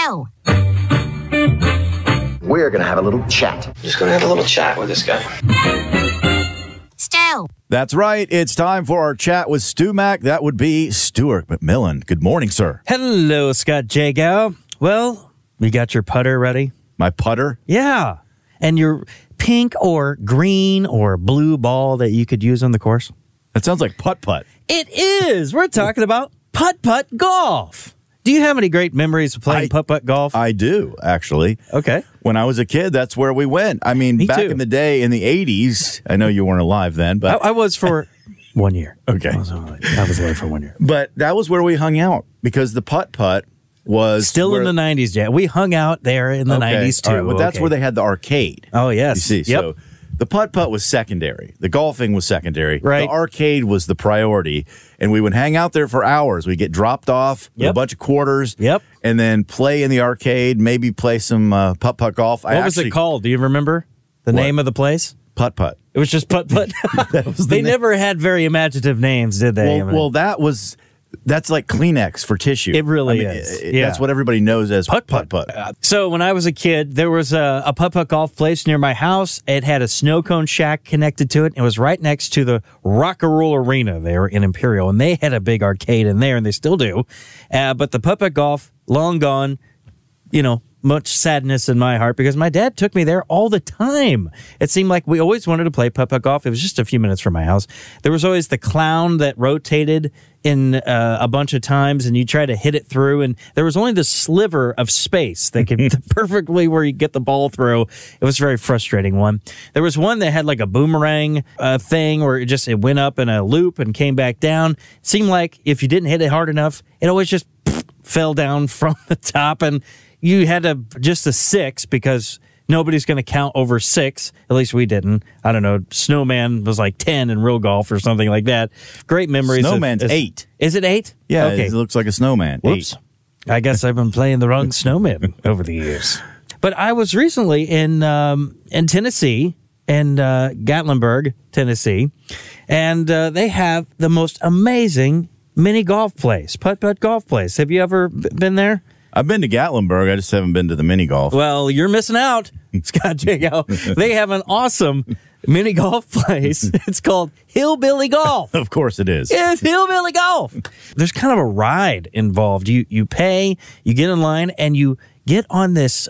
Still. We're going to have a little chat. Just going to have a little chat with this guy. Still. That's right. It's time for our chat with Stu Mac. That would be Stuart McMillan. Good morning, sir. Hello, Scott Jagow. Well, you got your putter ready? My putter? Yeah. And your pink or green or blue ball that you could use on the course? That sounds like putt-putt. It is. We're talking about putt-putt golf. Do you have any great memories of playing putt-putt golf? I do, actually. Okay. When I was a kid, that's where we went. I mean, Me back too. in the day, in the 80s, I know you weren't alive then, but... I was for 1 year. Okay. I was alive for 1 year. But that was where we hung out, because the putt-putt was... Still in the 90s, yeah. We hung out there in the 90s, too. All right, well, that's where they had the arcade. Oh, yes. You see, Yep. so the putt-putt was secondary. The golfing was secondary. Right. The arcade was the priority. And we would hang out there for hours. We'd get dropped off with a bunch of quarters. Yep. And then play in the arcade, maybe play some putt-putt golf. What was it called? Do you remember the name of the place? Putt-putt. It was just putt-putt. They never had very imaginative names, did they? Well, that's like Kleenex for tissue. It really is. That's what everybody knows as putt-putt. So when I was a kid, there was a putt-putt golf place near my house. It had a snow cone shack connected to it. It was right next to the Rock-A-Roll Arena there in Imperial, and they had a big arcade in there, and they still do. But the putt-putt golf, long gone, much sadness in my heart because my dad took me there all the time. It seemed like we always wanted to play putt-putt golf. It was just a few minutes from my house. There was always the clown that rotated in a bunch of times, and you try to hit it through, and there was only this sliver of space that could perfectly where you get the ball through. It was a very frustrating one. There was one that had like a boomerang thing where it went up in a loop and came back down. It seemed like if you didn't hit it hard enough, it always just fell down from the top, and you had just a 6 because nobody's going to count over 6. At least we didn't. I don't know. Snowman was like 10 in real golf or something like that. Great memories. Snowman's 8. Is it 8? Yeah, okay. It looks like a snowman. Whoops. 8. I guess I've been playing the wrong snowman over the years. But I was recently in Tennessee, in Gatlinburg, Tennessee, and they have the most amazing mini golf place, putt-putt golf place. Have you ever been there? I've been to Gatlinburg. I just haven't been to the mini golf. Well, you're missing out, Scott Jagow. They have an awesome mini golf place. It's called Hillbilly Golf. Of course it is. It's Hillbilly Golf. There's kind of a ride involved. You pay, you get in line, and you get on this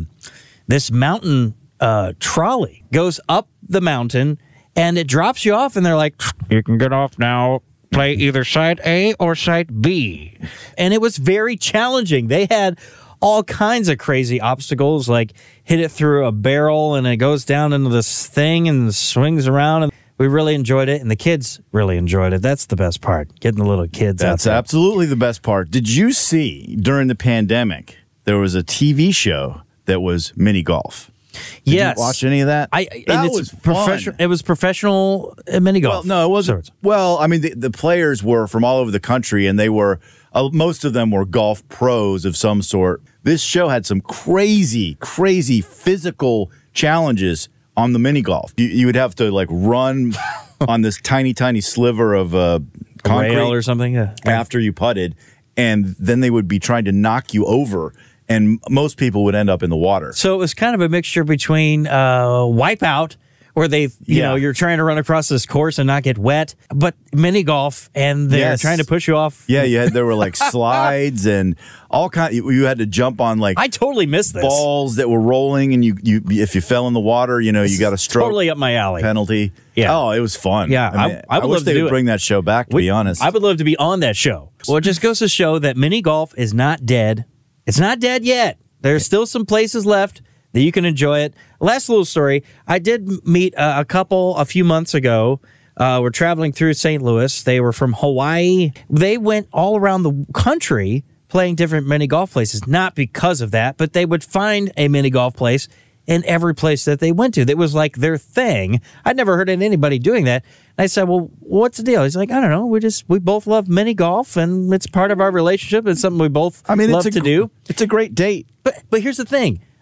this mountain trolley. Goes up the mountain, and it drops you off, and they're like, you can get off now. Play either side A or side B. And it was very challenging. They had all kinds of crazy obstacles, like hit it through a barrel and it goes down into this thing and swings around. And we really enjoyed it, and the kids really enjoyed it. That's the best part, getting the little kids out there. That's absolutely the best part. Did you see during the pandemic, there was a TV show that was mini golf? Did you watch any of that? That was professional. It was professional mini golf. Well, no, it wasn't. Well, I mean, the players were from all over the country, and they were most of them were golf pros of some sort. This show had some crazy physical challenges on the mini golf. You would have to like run on this tiny sliver of concrete rail or something after you putted, and then they would be trying to knock you over. And most people would end up in the water. So it was kind of a mixture between Wipeout, where you're trying to run across this course and not get wet, but mini golf, and they're trying to push you off. Yeah, there were like slides and all kind. You had to jump on like I totally missed this balls that were rolling, and you if you fell in the water, you got a stroke totally up my alley penalty. Yeah. Oh, it was fun. Yeah, I wish they would bring that show back. To be honest, I would love to be on that show. Well, it just goes to show that mini golf is not dead. It's not dead yet. There's still some places left that you can enjoy it. Last little story. I did meet a couple a few months ago. We're traveling through St. Louis. They were from Hawaii. They went all around the country playing different mini golf places. Not because of that, but they would find a mini golf place in every place that they went to. That was like their thing. I'd never heard of anybody doing that. And I said, well, what's the deal? He's like, I don't know. We both love mini golf, and it's part of our relationship. It's something we both love to do. It's a great date. But here's the thing.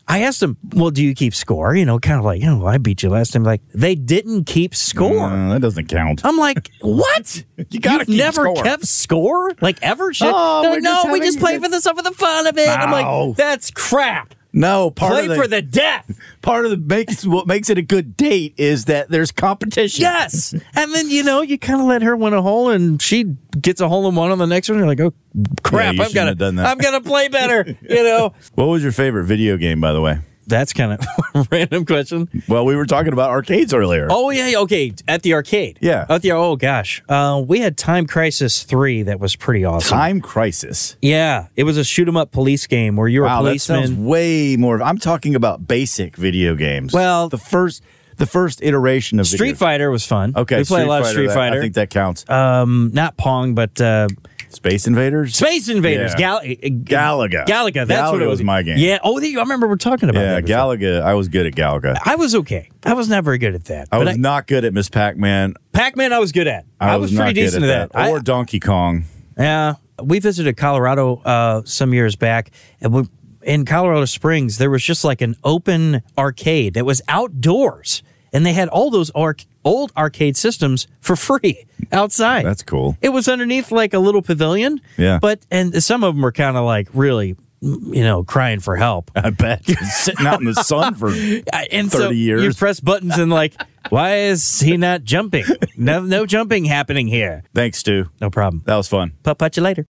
I asked them, well, do you keep score? You know, kind of like, I beat you last time. Like, they didn't keep score. That doesn't count. I'm like, what? You gotta keep never score. kept score? Like, ever? Shit? Oh, They're we're like, just no, we having just play good- for the fun of it. I'm No. like, that's crap. No, Play for the death. part of what makes it a good date is that there's competition. Yes. And then, you kind of let her win a hole and she gets a hole in one on the next one. You're like, oh, crap. you I've got shouldn't have done that. I'm going to play better, What was your favorite video game, by the way? That's kind of a random question. Well, we were talking about arcades earlier. Oh, yeah. Okay. At the arcade. Yeah. Oh, gosh. We had Time Crisis 3 that was pretty awesome. Time Crisis. Yeah. It was a shoot 'em up police game where you're a Wow, that policeman. sounds way more. I'm talking about basic video games. Well- the first iteration of Street Fighter was fun. Okay, We played a lot of Street that- Fighter. I think that counts. Not Pong, but Space Invaders. Space Invaders. Yeah. Galaga. That's what Galaga it was my game. Yeah. Oh, I remember we're talking about Yeah, that before. Galaga. I was good at Galaga. I was okay. I was not very good at that. I But was not good at Miss Pac-Man. Pac-Man, I was good at. I was not pretty good decent at at that. Or Donkey Kong. Yeah. We visited Colorado some years back, and in Colorado Springs, there was just like an open arcade that was outdoors, and they had all those old arcade systems for free outside. That's cool. It was underneath like a little pavilion. Yeah. And some of them were kind of like really, crying for help. I bet. Sitting out in the sun for And 30 so years. you press buttons and like, why is he not jumping? No jumping happening here. Thanks, Stu. No problem. That was fun. Put you later.